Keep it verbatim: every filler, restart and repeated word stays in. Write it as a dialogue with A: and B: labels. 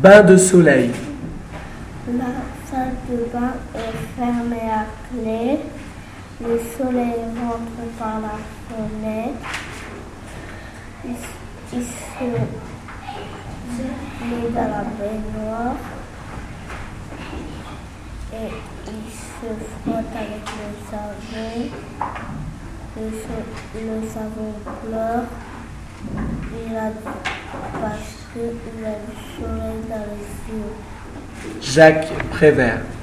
A: Bain de soleil.
B: La salle de bain est fermée à clé. Le soleil rentre par la fenêtre. Il, il se met dans la baignoire et il se frotte avec le savon. Le, le savon pleure. Il a parce qu'il a du soleil dans les yeux.
A: Jacques Prévert.